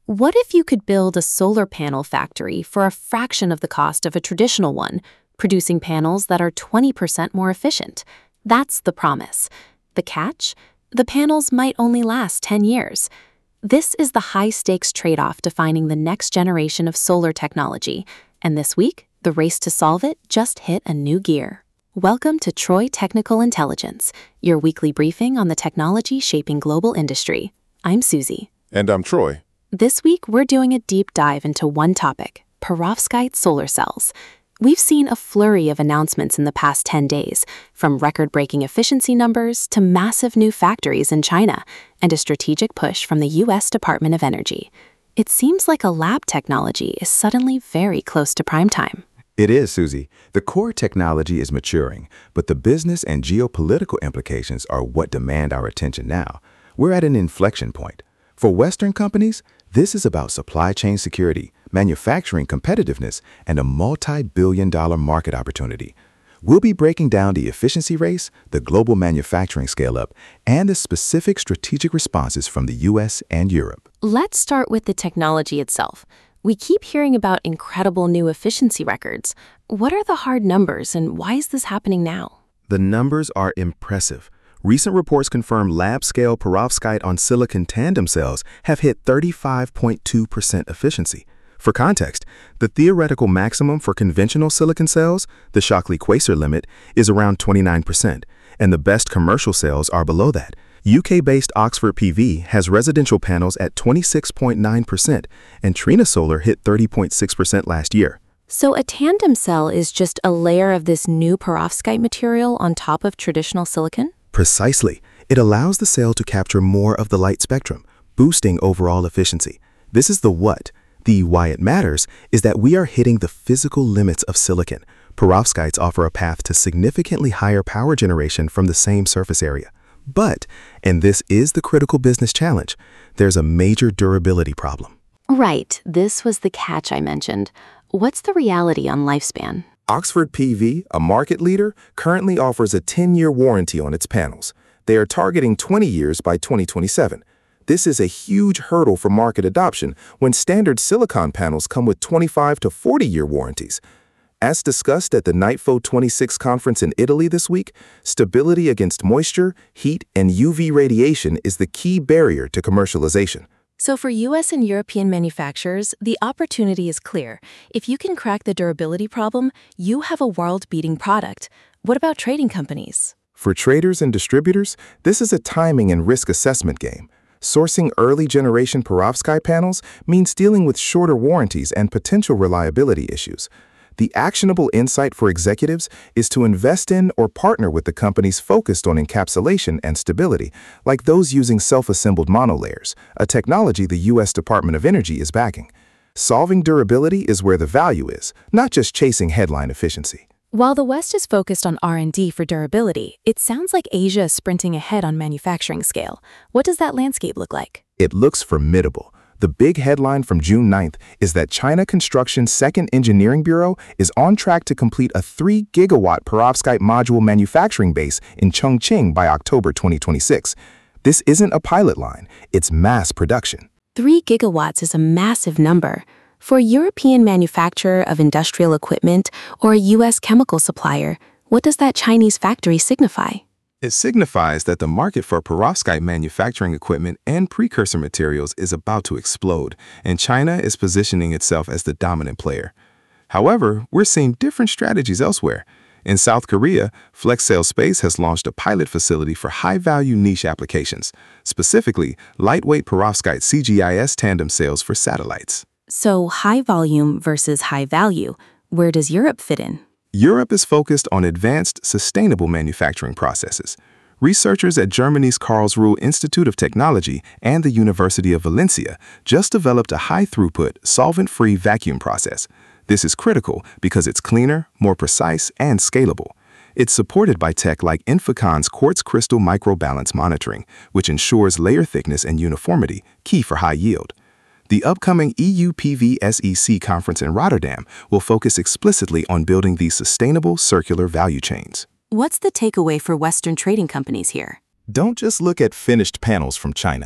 What if you could build a solar panel factory for a fraction of the cost of a traditional one, producing panels that are 20% more efficient? That's the promise. The catch? The panels might only last 10 years. This is the high-stakes trade-off defining the next generation of solar technology, and this week, the race to solve it just hit a new gear. Welcome to Troy Technical Intelligence, your weekly briefing on the technology shaping global industry. I'm Susie. And I'm Troy. This week, we're doing a deep dive into one topic, perovskite solar cells. We've seen a flurry of announcements in the past 10 days, from record-breaking efficiency numbers to massive new factories in China, and a strategic push from the U.S. Department of Energy. It seems like a lab technology is suddenly very close to prime time. It is, Susie. The core technology is maturing, but the business and geopolitical implications are what demand our attention now. We're at an inflection point. For Western companies, this is about supply chain security, manufacturing competitiveness, and a multi-billion-dollar market opportunity. We'll be breaking down the efficiency race, the global manufacturing scale-up, and the specific strategic responses from the U.S. and Europe. Let's start with the technology itself. We keep hearing about incredible new efficiency records. What are the hard numbers, and why is this happening now? The numbers are impressive. Recent reports confirm lab-scale perovskite on silicon tandem cells have hit 35.2% efficiency. For context, the theoretical maximum for conventional silicon cells, the Shockley-Queisser limit, is around 29%, and the best commercial cells are below that. UK-based Oxford PV has residential panels at 26.9%, and Trina Solar hit 30.6% last year. So a tandem cell is just a layer of this new perovskite material on top of traditional silicon? Precisely. It allows the cell to capture more of the light spectrum, boosting overall efficiency. This is the what. The why it matters is that we are hitting the physical limits of silicon. Perovskites offer a path to significantly higher power generation from the same surface area. But, and this is the critical business challenge, there's a major durability problem. Right, this was the catch I mentioned. What's the reality on lifespan? Oxford PV, a market leader, currently offers a 10-year warranty on its panels. They are targeting 20 years by 2027. This is a huge hurdle for market adoption when standard silicon panels come with 25 to 40-year warranties. As discussed at the NITFO 26 conference in Italy this week, stability against moisture, heat, and UV radiation is the key barrier to commercialization. So for US and European manufacturers, the opportunity is clear. If you can crack the durability problem, you have a world-beating product. What about trading companies? For traders and distributors, this is a timing and risk assessment game. Sourcing early-generation perovskite panels means dealing with shorter warranties and potential reliability issues. The actionable insight for executives is to invest in or partner with the companies focused on encapsulation and stability, like those using self-assembled monolayers, a technology the U.S. Department of Energy is backing. Solving durability is where the value is, not just chasing headline efficiency. While the West is focused on R&D for durability, it sounds like Asia is sprinting ahead on manufacturing scale. What does that landscape look like? It looks formidable. The big headline from June 9th is that China Construction's Second Engineering Bureau is on track to complete a 3-gigawatt perovskite module manufacturing base in Chongqing by October 2026. This isn't a pilot line, it's mass production. 3 gigawatts is a massive number. For a European manufacturer of industrial equipment or a U.S. chemical supplier, what does that Chinese factory signify? It signifies that the market for perovskite manufacturing equipment and precursor materials is about to explode, and China is positioning itself as the dominant player. However, we're seeing different strategies elsewhere. In South Korea, FlexSail Space has launched a pilot facility for high-value niche applications, specifically lightweight perovskite CGIS tandem cells for satellites. So high volume versus high value. Where does Europe fit in? Europe is focused on advanced, sustainable manufacturing processes. Researchers at Germany's Karlsruhe Institute of Technology and the University of Valencia just developed a high-throughput, solvent-free vacuum process. This is critical because it's cleaner, more precise, and scalable. It's supported by tech like Inficon's quartz crystal microbalance monitoring, which ensures layer thickness and uniformity, key for high yield. The upcoming EU-PV-SEC conference in Rotterdam will focus explicitly on building these sustainable circular value chains. What's the takeaway for Western trading companies here? Don't just look at finished panels from China.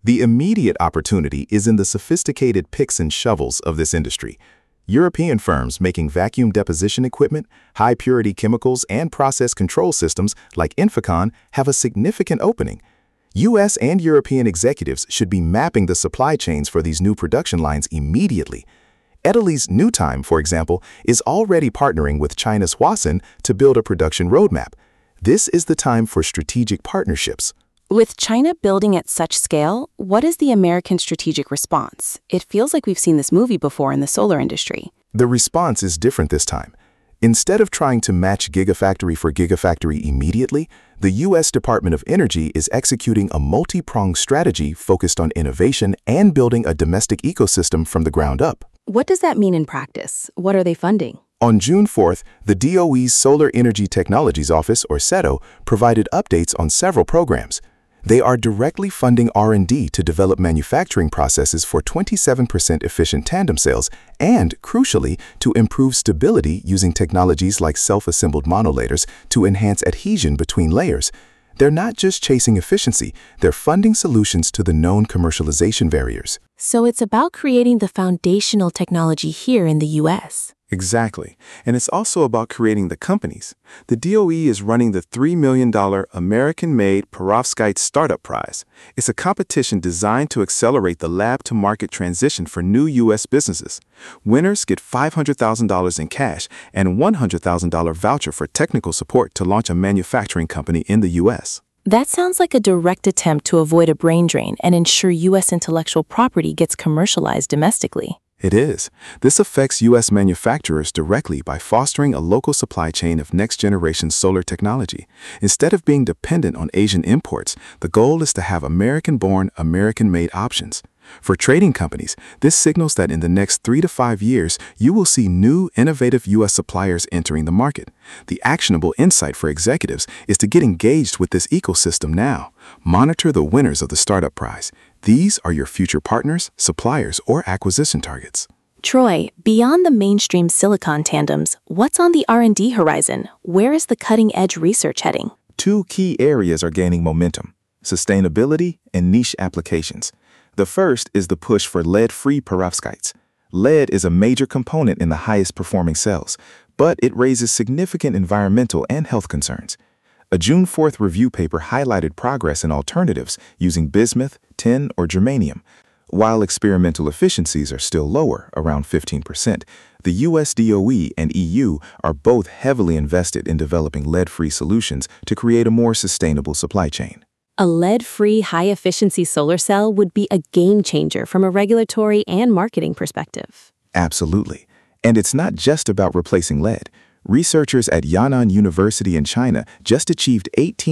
The immediate opportunity is in the sophisticated picks and shovels of this industry. European firms making vacuum deposition equipment, high-purity chemicals, and process control systems like Inficon have a significant opening. U.S. and European executives should be mapping the supply chains for these new production lines immediately. Italy's NewTime, for example, is already partnering with China's Huasun to build a production roadmap. This is the time for strategic partnerships. With China building at such scale, what is the American strategic response? It feels like we've seen this movie before in the solar industry. The response is different this time. Instead of trying to match gigafactory for gigafactory immediately, the U.S. Department of Energy is executing a multi-pronged strategy focused on innovation and building a domestic ecosystem from the ground up. What does that mean in practice? What are they funding? On June 4th, the DOE's Solar Energy Technologies Office, or SETO, provided updates on several programs. They are directly funding R&D to develop manufacturing processes for 27% efficient tandem cells and, crucially, to improve stability using technologies like self-assembled monolators to enhance adhesion between layers. They're not just chasing efficiency, they're funding solutions to the known commercialization barriers. So it's about creating the foundational technology here in the U.S. Exactly. And it's also about creating the companies. The DOE is running the $3 million American-made Perovskite Startup Prize. It's a competition designed to accelerate the lab-to-market transition for new U.S. businesses. Winners get $500,000 in cash and a $100,000 voucher for technical support to launch a manufacturing company in the U.S. That sounds like a direct attempt to avoid a brain drain and ensure U.S. intellectual property gets commercialized domestically. It is. This affects U.S. manufacturers directly by fostering a local supply chain of next-generation solar technology. Instead of being dependent on Asian imports, the goal is to have American-born, American-made options. For trading companies, this signals that in the next 3 to 5 years, you will see new, innovative U.S. suppliers entering the market. The actionable insight for executives is to get engaged with this ecosystem now. Monitor the winners of the Startup Prize. These are your future partners, suppliers, or acquisition targets. Troy, beyond the mainstream silicon tandems, what's on the R&D horizon? Where is the cutting-edge research heading? 2 key areas are gaining momentum: sustainability and niche applications. The first is the push for lead-free perovskites. Lead is a major component in the highest performing cells, but it raises significant environmental and health concerns. A June 4th review paper highlighted progress in alternatives using bismuth, tin, or germanium. While experimental efficiencies are still lower, around 15%, the US DOE and EU are both heavily invested in developing lead-free solutions to create a more sustainable supply chain. A lead-free, high-efficiency solar cell would be a game-changer from a regulatory and marketing perspective. Absolutely. And it's not just about replacing lead. Researchers at Yan'an University in China just achieved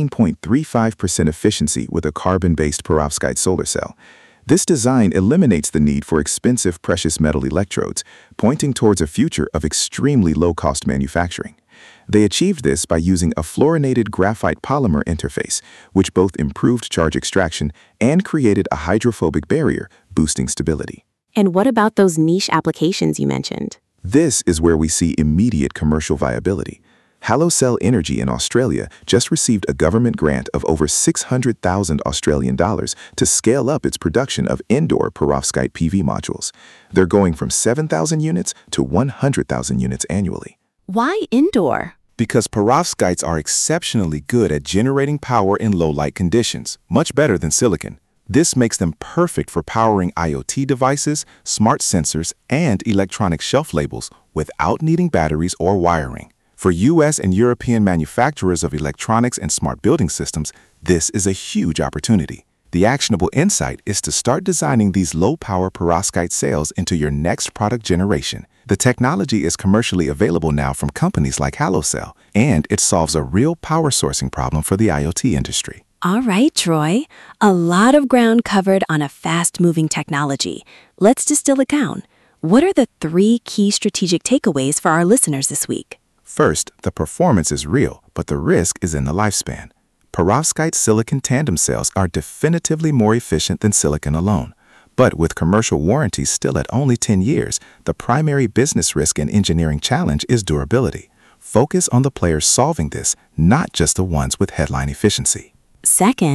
18.35% efficiency with a carbon-based perovskite solar cell. This design eliminates the need for expensive precious metal electrodes, pointing towards a future of extremely low-cost manufacturing. They achieved this by using a fluorinated graphite polymer interface, which both improved charge extraction and created a hydrophobic barrier, boosting stability. And what about those niche applications you mentioned? This is where we see immediate commercial viability. Halocell Energy in Australia just received a government grant of over 600,000 Australian dollars to scale up its production of indoor perovskite PV modules. They're going from 7,000 units to 100,000 units annually. Why indoor? Because perovskites are exceptionally good at generating power in low-light conditions, much better than silicon. This makes them perfect for powering IoT devices, smart sensors, and electronic shelf labels without needing batteries or wiring. For U.S. and European manufacturers of electronics and smart building systems, this is a huge opportunity. The actionable insight is to start designing these low-power perovskite cells into your next product generation. The technology is commercially available now from companies like Halocell, and it solves a real power sourcing problem for the IoT industry. All right, Troy. A lot of ground covered on a fast-moving technology. Let's distill it down. What are the 3 key strategic takeaways for our listeners this week? First, the performance is real, but the risk is in the lifespan. Perovskite silicon tandem cells are definitively more efficient than silicon alone. But with commercial warranties still at only 10 years, the primary business risk and engineering challenge is durability. Focus on the players solving this, not just the ones with headline efficiency. Second,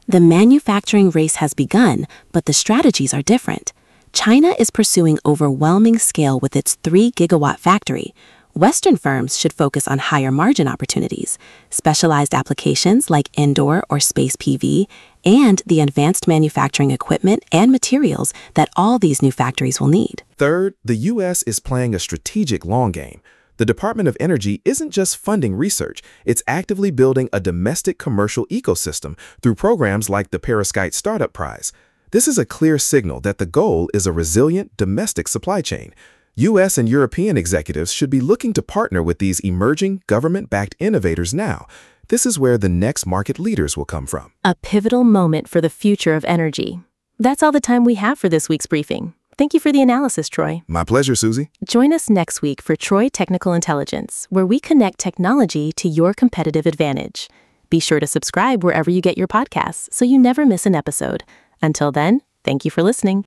The manufacturing race has begun, but the strategies are different. China is pursuing overwhelming scale with its 3-gigawatt factory. Western firms should focus on higher margin opportunities, specialized applications like indoor or space PV, and the advanced manufacturing equipment and materials that all these new factories will need. Third, the U.S. is playing a strategic long game. The Department of Energy isn't just funding research, it's actively building a domestic commercial ecosystem through programs like the Perovskite Startup Prize. This is a clear signal that the goal is a resilient domestic supply chain. U.S. and European executives should be looking to partner with these emerging government-backed innovators now. This is where the next market leaders will come from. A pivotal moment for the future of energy. That's all the time we have for this week's briefing. Thank you for the analysis, Troy. My pleasure, Susie. Join us next week for Troy Technical Intelligence, where we connect technology to your competitive advantage. Be sure to subscribe wherever you get your podcasts so you never miss an episode. Until then, thank you for listening.